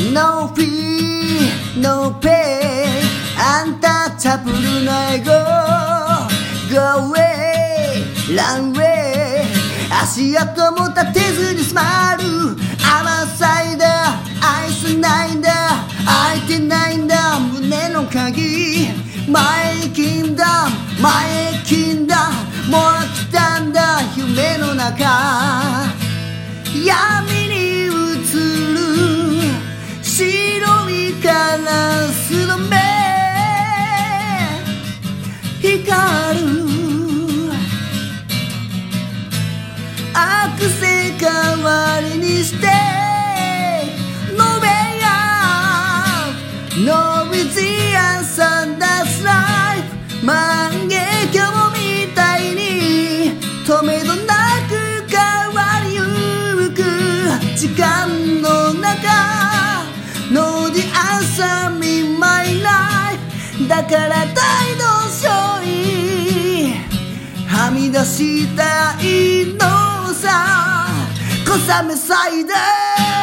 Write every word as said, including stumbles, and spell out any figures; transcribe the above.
No fee, no pay アンタッチャブルなエゴ Go away, run away 足跡も立てずにスマイル甘さいだ愛せないんだ開いてないんだ胸の鍵前金だ前金だもう来たんだ夢の中闇に映る白いカラスの目光るアクセ代わりにして No way out No easy answer that's life 万華鏡みたいに止めどなく変わりゆく時間の中 No the answer in my life だから大の勝利はみ出したいのさ小雨サイダー